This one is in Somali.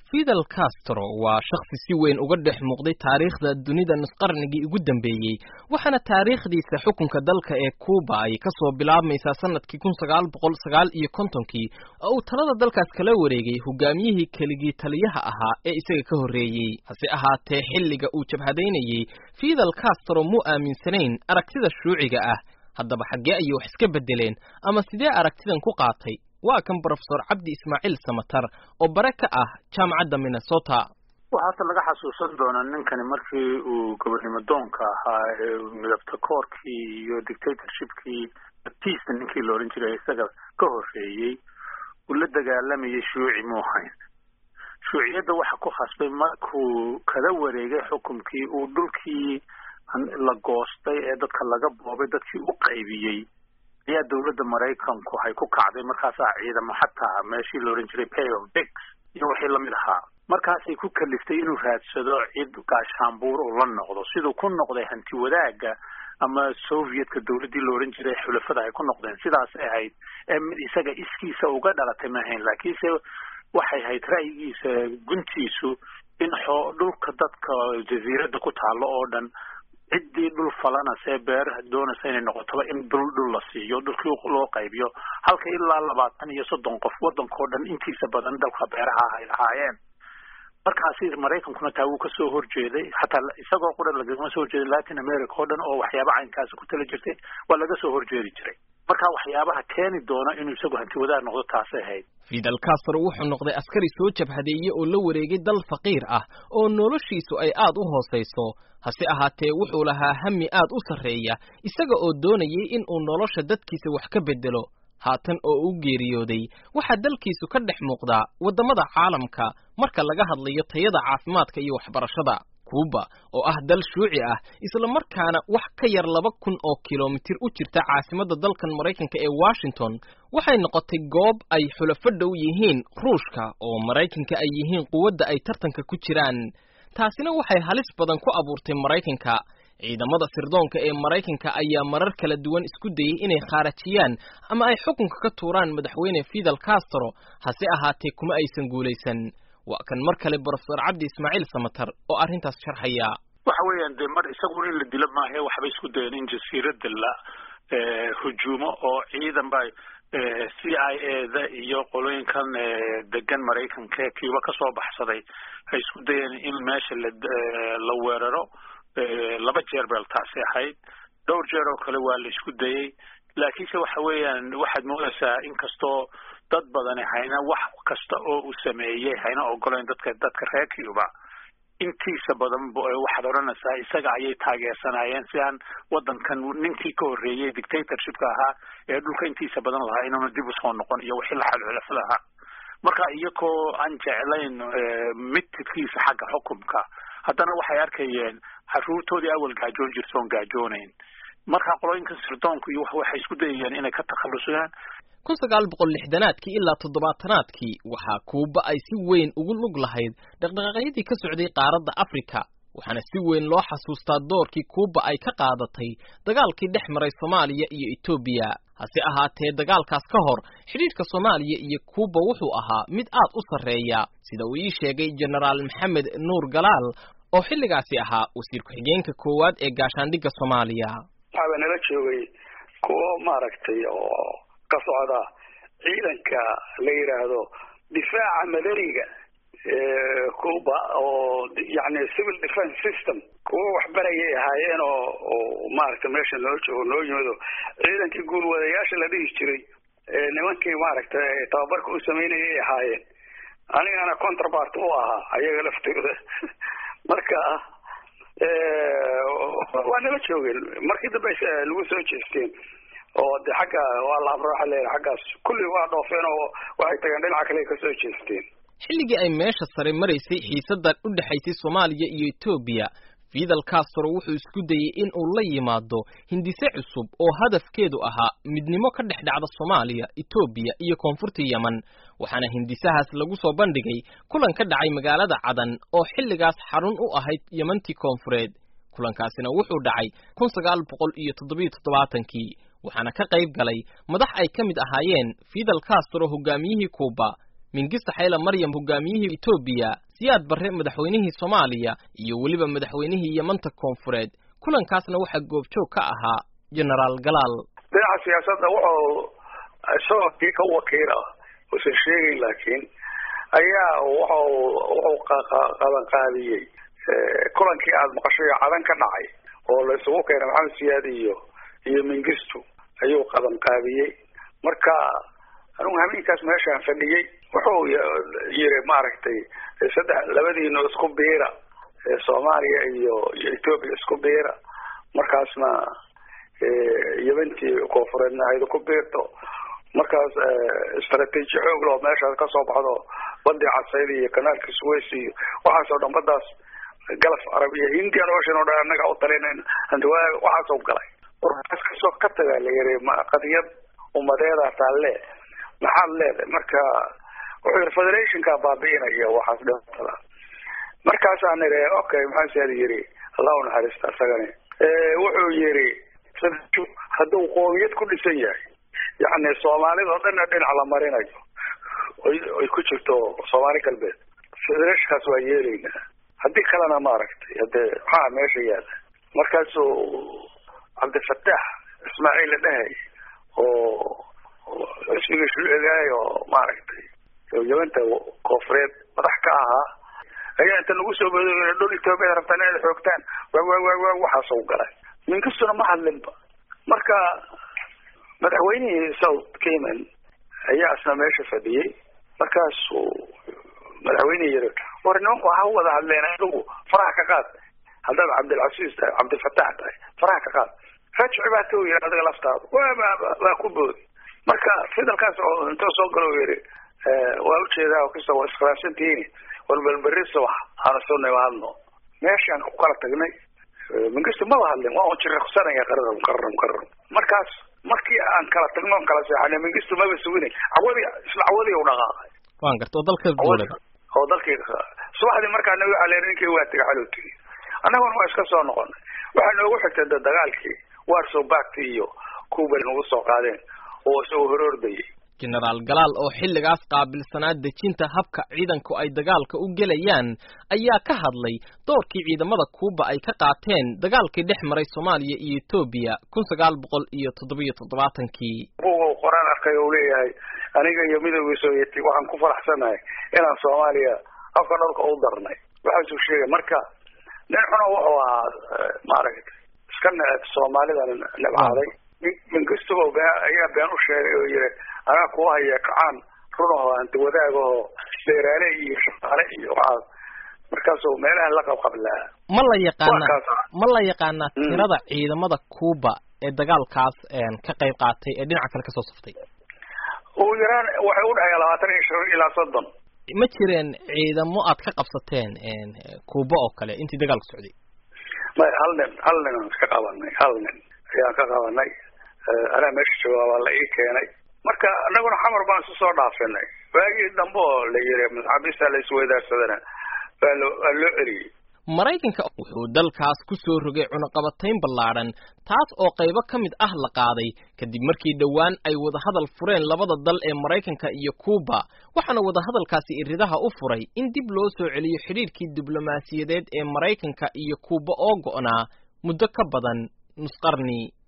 Fidel Castro waa shakhsi si weyn uga dhex muuqday taariikhda dunida qarnigii ugu dambeeyay waxaana taariikhdiisa xukunka dalka ee Cuba ay ka soo bilaabmaysaa sanadkii 1959 oo uu talada dalkaas kala wareegay hogaamiyihii keligii taliyaha ahaa ee isaga ka horeeyay hase ahaatee xilliga uu jabhadeynayay Fidel Castro mu aaminsanayn aragtida shuuciga ah haddaba xagee ayuu wax iska bedeleen ama sidee aragtidan ku qaatay waa kan Professor Cabdi Ismaaciil Samatar oo bare ka ah jaamacadda Minnesota waxaa laga xasuusan doonaa ninkani markii uu gobernimo doonka ahaa midabta koorkii iyo dictatorshipkii Batista ninkii la oran jiray isaga ka horeeyay uu la dagaalamayay shuuci muuhayn shuuciyada waxa ku khasbay markuu kala wareegay xukunkii uu dhulkii la goostay ee dadka laga boobay dadkii u qaybiyay ayaa dawladda Mareykanku ay ku kacday markaas ciidamo xataa meeshii la oran jiray pay of dicks iyo wixii la mid ahaa markaasay ku kaliftay inuu raadsado cid gaashaanbuur oo la noqdo sidoo ku noqday hanti wadaaga ama Sovietka dawladdii la oran jiray xulafada ay ku noqdeen sidaas ay ahayd isaga iskiisa uga dhalatay maahayn laakiinse waxay ahayd ra'yigiisa guntiisu in dhulka dadka jasiiradda ku taalo oo dhan ciddii dhul falana see beeraha doonaysa inay noqoto in dhul la siiyo dhulkii loo qaybiyo halka ilaa 20 iyo 30 qof wadankoo dhan intiisa badan dalka beeraha ay lahaayeen markaasi Mareykankuna taa uu ka soo horjeeday xataa isagoo qura laga soo horjeeday Latin America oo dhan oo waxyaabo caynkaas ku tala jirtay waa laga soo horjeedi jiray marka waxyaabaha keeni doona inuu isagu hanti wadaag noqdo taas ahayd Fidel Castro wuxuu noqday askari soo jabhadeeyay oo la wareegay dal faqiir ah oo noloshiisu ay aad u hooseyso hase ahaatee wuxuu lahaa hami aad u sareeya isaga oo doonayay in uu nolosha dadkiisa wax ka bedelo haatan oo uu geeriyooday waxa dalkiisu ka dhex muuqda wadamada caalamka marka laga hadlayo tayada caafimaadka iyo waxbarashada Cuba oo ah dal shuuci ah isla markaana wax ka yar 2,000 oo kiiloomitir u jirta caasimadda dalkan Mareykanka ee Washington waxay noqotay goob ay xulafo dhow yihiin Ruushka oo Mareykanka ay yihiin quwadda ay tartanka ku jiraan taasina waxay halis badan ku abuurtay Mareykanka ciidamada sirdoonka ee Mareykanka ayaa marar kala duwan isku dayay inay khaarajiyaan ama ay xukunka ka tuuraan madaxweyne Fidel Castro hase ahaatee kuma aysan guuleysan waa kan mar kale Professor Cabdi Ismaaciil Samatar oo arintaas sharxaya waxa weeyaan mar isagu in la dilo maahe waxba isku dayeen in jasiiradda la hujuumo oo ciidan bay CIA-da iyo qolooyinkan degan Mareykanka Cuba ka soo baxsaday ay isku dayeen in meesha la weeraro laba jeer bal taasi ahayd dhowr jeer oo kale waa la isku dayay laakiinse waxa weeyaan waxaad moodaysaa in kastoo dad badan hayna wax kasta oo uu sameeyay hayna ogolaan dadka reer Cuba intiisa badan waxaad oranaysaa isaga ayay taageersanayeen si aan wadankan ninkii ka horeeyay dictatorshipka ahaa ee dhulka intiisa badan lahaa inuu dib u soo noqon iyo wixii la xalxulafada marka iyagoo aan jeclayn midkiisa xagga xukunka haddana waxay arkayeen xaruurtoodii awal gaajoon jirtoon gaajoonayn marka qolooyinka sirdoonku iyo waxay isku dayayeen inay ka takhalusaan 1960 ilaa 70 waxa Cuba ay si weyn ugu lug lahayd dhaqdhaqaaqyadii ka socday qaaradda Afrika waxaana si weyn loo xasuustaa doorkii Cuba ay ka qaadatay dagaalkii dhex maray Soomaaliya iyo Ethiopia hase ahaatee dagaalkaas ka hor xiriirka Soomaaliya iyo Cuba wuxuu ahaa mid aad u sareeya sida uu ii sheegay General Maxamed Nuur Galaal oo xilligaasi ahaa wasiir ku-xigeenka koowaad ee gaashaandhigga Soomaaliya waxaa nala joogay kuwa maaragtay oo ka socda ciidanka la yiraahdo difaaca madaniga Cuba oo yani civil defense system kuwa wax barayay ahaayeen oo maaragtay meesha loo joogo noo yimado ciidankii guulwadayaasha la dhihi jiray nimankii maaragtay tababarka u sameynayay ahaayeen anigana counterpart u ahaa ayaga laftooda marka waa nala joogeen markii dambe lagu soo jeesteen oo de xagga waa la amro xalay xaggaas kulli waa dhoofeen oo waxay tageen dhinaca kale ka soo jeesteen xilligii ay meesha sare maraysay xiisadda u dhaxaysay Soomaaliya iyo Ethiopia Fidel Castro wuxuu isku dayay in uu la yimaado hindise cusub oo hadafkeedu ahaa midnimo ka dhex dhacda Soomaaliya Ethiopia iyo koonfurta Yemen waxaana hindisahaas lagu soo bandhigay kulan ka dhacay magaalada Cadan oo xilligaas xarun u ahayd Yementii koonfureed kulankaasina wuxuu dhacay 1977 waxaana ka qayb galay madax ay ka mid ahaayeen Fidel Castro hogaamiyihii Cuba Mengistu Haile Mariam hogaamiyihii Ethiopia, Siyaad Barre madaxweynihii Soomaaliya iyo waliba madaxweynihii Yamanta Koonfureed. Kulankaasna waxa goobjoog ka ahaa General Galaal. dhinaca siyaasadda wuxuu ka wakiila oo sheegay laakiin ayaa wuxuu qaban qaadiyay kulankii aad maqashay cadan ka dhacay oo la isugu keenay Maxamed Siyaad iyo Mengistu ayuu qaban qaadiyay marka anu habeenkaas meeshaan fadhiyay wuxuu yiri maaragtay labadiina isku beera Soomaaliya iyo Ethiopia isku beera markaasna Yamantii Koonfureedna ay ku beerto markaas istaraatiiji xoog loo meesha ka soo baxdo badda Casayda iyo kanaalka Suez iyo waxa soo dhanbadaas Gulf Arabiya Indian Ocean oo dhan naga u talineen waxa soo galay warkaas ka soo qatay la yiri ma qadiyad umadeeda taale maxaa leedahay marka wuxuu federation ka baabiinaya waxaas dhantada markaas aan yiri okay maxaa yiri Allah u naxariista asagana wuxuu yiri hadduu qoomiyad ku dhisan yahay yani Soomaalida oo dhan dhinac la marinayo ay ku jirto Soomaali galbeed federation waa yeelina haddii kalena maaragtay waxa meesha yaala markaas Abdul Fattah Ismaaciil dhahay oo ismiga shuucigaayo maaragtay Yamanta Koonfureed madax ka ahaa ayaa inta lagu soo bedelay dhul Itoobiya rabtaan inay xoogtaan waxa soo galay Mengistuna ma hadlinba marka madaxweynihii South Cayman ayaa asna meesha fadhiyay markaas madaxweynihii yiri warnoonku waxa wada hadleen adigu faraha ka qaad hadda Abdulaziz Abdul Fattah faraha ka qaad rajcibaatu yiri adiga laftaadu waa ku boodi marka fidalkaas oo inta soo galo yiri waa u jeedaa oo kasoo iskaraashantiin walbalbariso aan soo neewaadno meeshaan ku kala tagnay Mengistu ma hadlin waa jiray khusaraya qaran markaas markii aan kala tagno kala saxanay Mengistu ma basuunay awadi u dhaqaaqay waan garto dalka dowladda oo dalkii subaxdii markaan waxa leeyahay waa tagay xalootii annaguna waa iska soo noqonay waxa noogu xigtay dagaalkii Warsaw Pact iyo Cuba nagu soo qaadeen oo soo horordayay General Galaal oo xilligaas qaabilsanaa dejinta habka ciidanku ay dagaalka u galayaan ayaa ka hadlay doorkii ciidamada Cuba ay ka qaateen dagaalkii dhex maray Soomaaliya iyo Ethiopia 1977kii oo qoraan arkay oo leeyahay aniga iyo midowga Soomaaliyeed waxaan ku faraxsanahay inaan Soomaaliya afka dhulka u darnay waxa uu sheegay marka nin xun oo maaragtay iska Soomaalida nabaaday Mengistu ayaa been u sheegay oo yiri ana ku haya kacaan ruuxo anta wadaago beeraley iyo shaqaale iyo waxa markaas oo meelaha la qablaa ma la yaqaana tirada ciidamada Cuba ee dagaalkaas ka qayb qaatay ee dhinaca kale ka soo saftay oo yaraan waxa u dhahay 25 ilaa 30 ma jireen ciidamo aad ka qabsateen Cuba oo kale intii dagaalku socday ma halna ka qabanay ayaa ka qabanay ana meesha jawaab la ii keenay marka anaguna xamar baan soo dhaafinay waagi dambo la yiri maxabista la isweydaarsadana loo eriyay Mareykanka wuxuu dalkaas ku soo rogay cunaqabatayn ballaaran taas oo qaybo ka mid ah la qaaday kadib markii dhawaan ay wada hadal fureen labada dal ee Mareykanka iyo Cuba waxaana wada hadalkaasi iridaha u furay in dib loo soo celiyo xiriirkii diblomaasiyadeed ee Mareykanka iyo Cuba oo go'naa muddo ka badan nus qarni